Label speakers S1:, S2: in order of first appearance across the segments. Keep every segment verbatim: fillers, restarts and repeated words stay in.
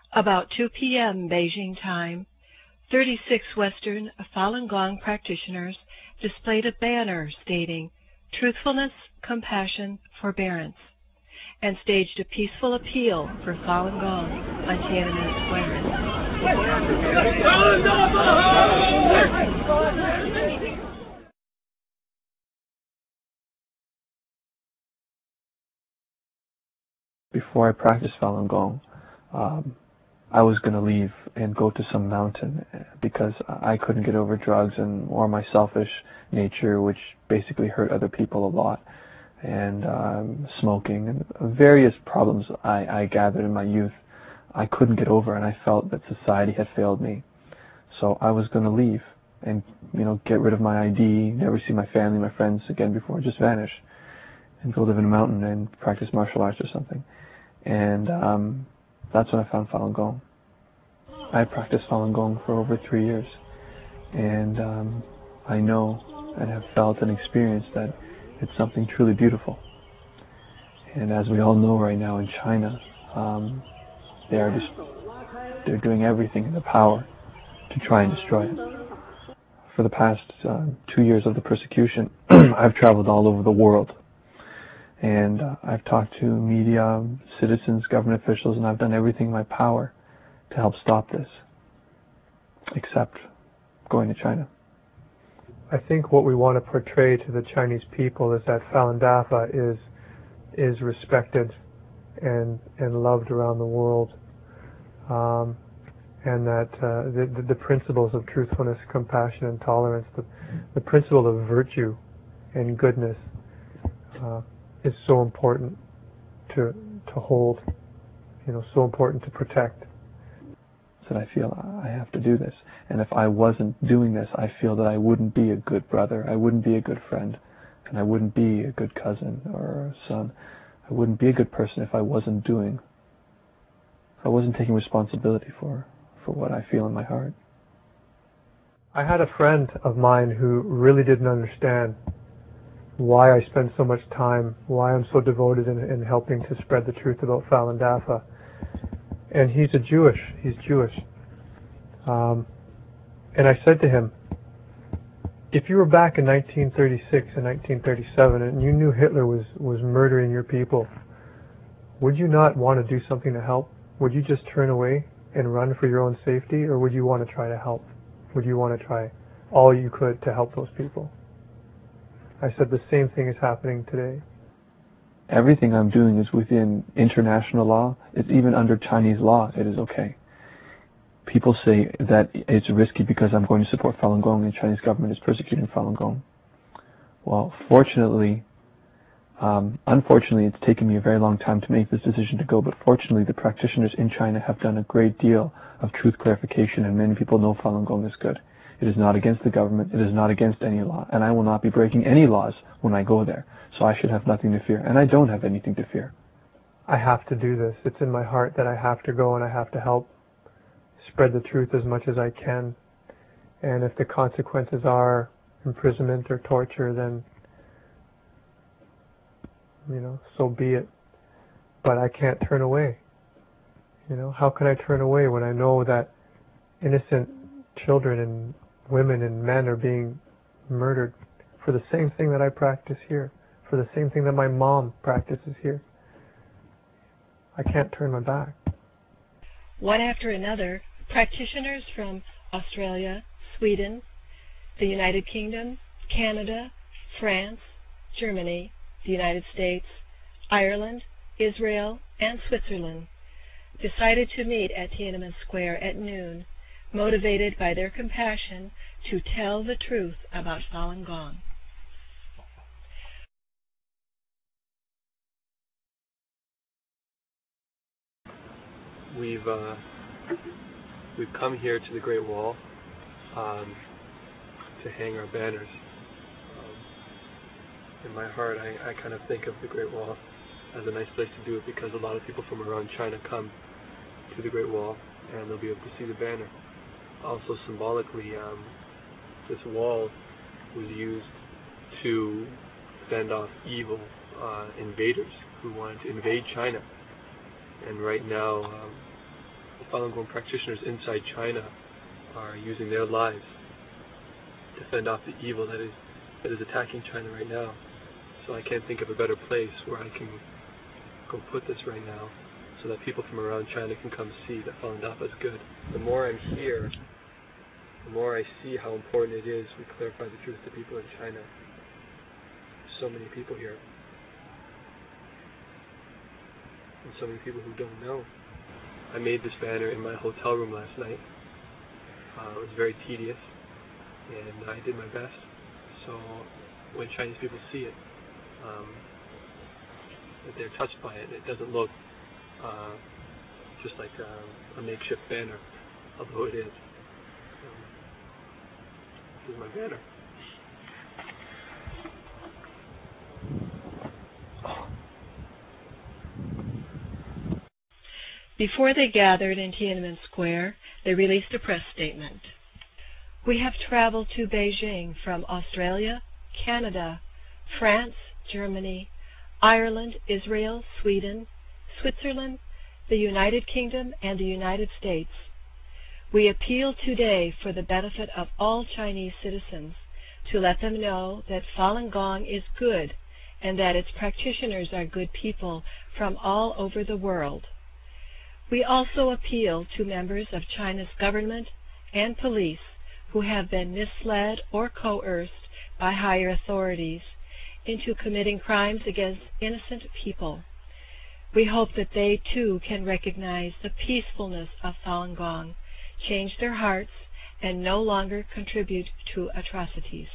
S1: About two p m Beijing time, thirty-six Western Falun Gong practitioners displayed a banner stating "Truthfulness, Compassion, Forbearance," and staged a peaceful appeal for Falun Gong on Tiananmen Square.
S2: Before I practiced Falun Gong, um, I was going to leave and go to some mountain because I couldn't get over drugs and or my selfish nature, which basically hurt other people a lot, and um, smoking and various problems I, I gathered in my youth. I couldn't get over, and I felt that society had failed me. So I was going to leave and, you know, get rid of my I D, never see my family, my friends again before, just vanish, and go live in a mountain and practice martial arts or something. And um, that's when I found Falun Gong. I practiced Falun Gong for over three years, and um, I know and have felt and experienced that it's something truly beautiful. And as we all know right now in China, um, they are just they're doing everything in their power to try and destroy it. For the past uh, two years of the persecution, I've traveled all over the world. And uh, I've talked to media, citizens, government officials, and I've done everything in my power to help stop this, except going to China.
S3: I think what we want to portray to the Chinese people is that Falun Dafa is is respected and and loved around the world, um, and that uh, the, the principles of truthfulness, compassion, and tolerance, the, the principle of virtue and goodness, uh, is so important to to hold, you know, so important to protect.
S2: That I feel I have to do this, and if I wasn't doing this, I feel that I wouldn't be a good brother, I wouldn't be a good friend, and I wouldn't be a good cousin or a son. I wouldn't be a good person if I wasn't doing, if I wasn't taking responsibility for for what I feel in my heart.
S3: I had a friend of mine who really didn't understand why I spend so much time, why I'm so devoted in, in helping to spread the truth about Falun Dafa. And he's a Jewish, he's Jewish. Um, and I said to him, if you were back in nineteen thirty-six and nineteen thirty-seven and you knew Hitler was, was murdering your people, would you not want to do something to help? Would you just turn away and run for your own safety, or would you want to try to help? Would you want to try all you could to help those people? I said the same thing is happening today.
S2: Everything I'm doing is within international law. It's even under Chinese law. It is okay. People say that it's risky because I'm going to support Falun Gong and the Chinese government is persecuting Falun Gong. Well, fortunately, um, unfortunately, it's taken me a very long time to make this decision to go, but fortunately, the practitioners in China have done a great deal of truth clarification, and many people know Falun Gong is good. It is not against the government. It is not against any law. And I will not be breaking any laws when I go there. So I should have nothing to fear. And I don't have anything to fear.
S3: I have to do this. It's in my heart that I have to go and I have to help spread the truth as much as I can. And if the consequences are imprisonment or torture, then, you know, so be it. But I can't turn away. You know, how can I turn away when I know that innocent children and women and men are being murdered for the same thing that I practice here, for the same thing that my mom practices here? I can't turn my back.
S1: One after another, practitioners from Australia, Sweden, the United Kingdom, Canada, France, Germany, the United States, Ireland, Israel, and Switzerland decided to meet at Tiananmen Square at noon, motivated by their compassion to tell the truth about Falun Gong.
S4: We've uh, we've come here to the Great Wall um, to hang our banners. Um, in my heart, I, I kind of think of the Great Wall as a nice place to do it because a lot of people from around China come to the Great Wall and they'll be able to see the banner. Also symbolically, um, this wall was used to fend off evil uh, invaders who wanted to invade China. And right now, um, the Falun Gong practitioners inside China are using their lives to fend off the evil that is that is attacking China right now. So I can't think of a better place where I can go put this right now, so that people from around China can come see that Falun Dafa is good. The more I'm here, the more I see how important it is we clarify the truth to people in China. There's so many people here, and so many people who don't know. I made this banner in my hotel room last night. Uh, it was very tedious, and I did my best. So when Chinese people see it, um, that they're touched by it. It doesn't look uh, just like a, a makeshift banner, although it is. Um, this is my banner.
S1: Before they gathered in Tiananmen Square, they released a press statement. We have traveled to Beijing from Australia, Canada, France, Germany, Ireland, Israel, Sweden, Switzerland, the United Kingdom, and the United States. We appeal today for the benefit of all Chinese citizens to let them know that Falun Gong is good and that its practitioners are good people from all over the world. We also appeal to members of China's government and police who have been misled or coerced by higher authorities into committing crimes against innocent people. We hope that they too can recognize the peacefulness of Falun Gong, change their hearts, and no longer contribute to atrocities.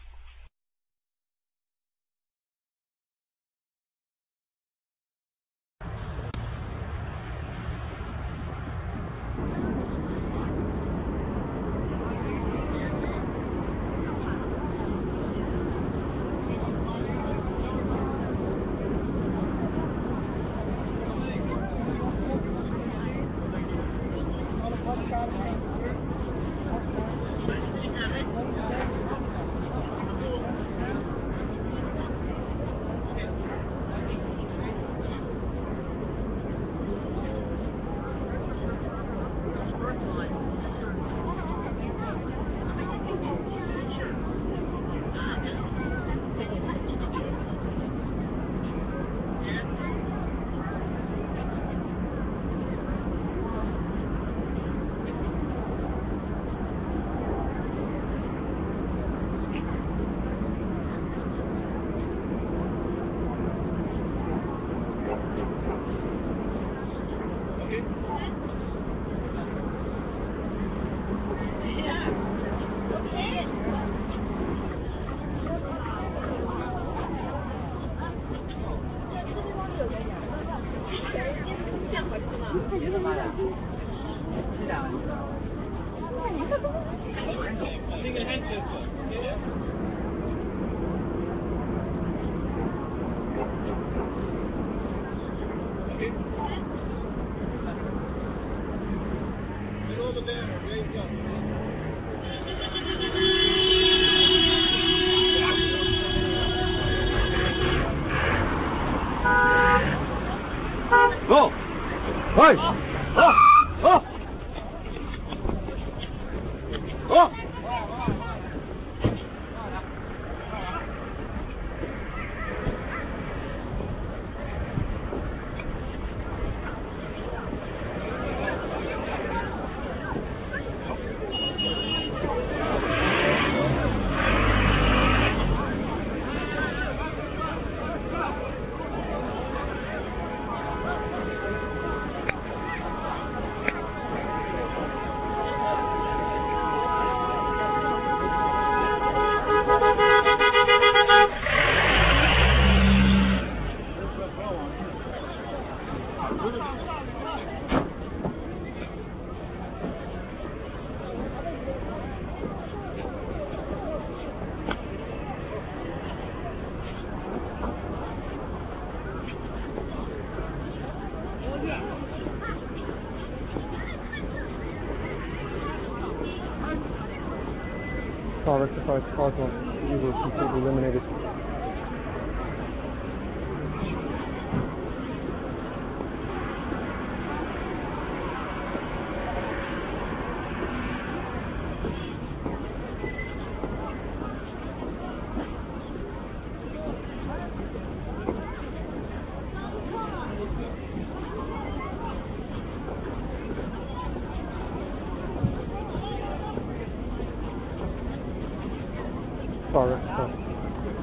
S5: Go! Hey! Oh! Oh! Oh!
S3: All rectified cosmos, evil is completely eliminated.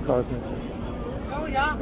S2: cosmic.
S5: Oh, yeah.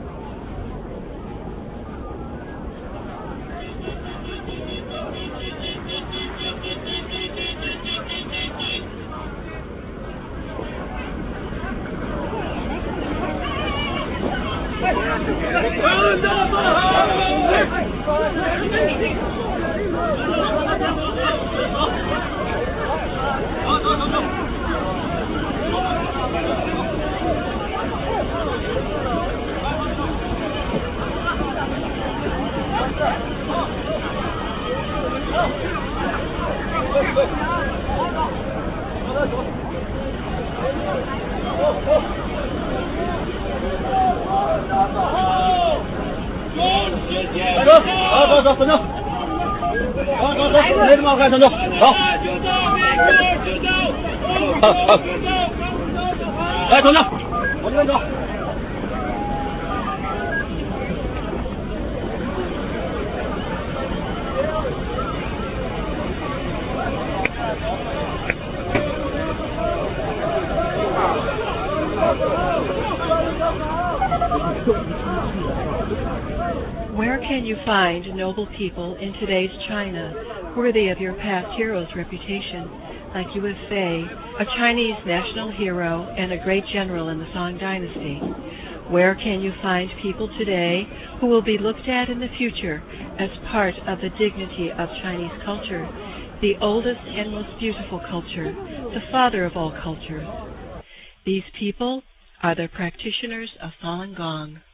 S1: Where can you find noble people in today's China, worthy of your past hero's reputation, like Yue Fei, a Chinese national hero and a great general in the Song Dynasty? Where can you find people today who will be looked at in the future as part of the dignity of Chinese culture, the oldest and most beautiful culture, the father of all cultures? These people are the practitioners of Falun Gong.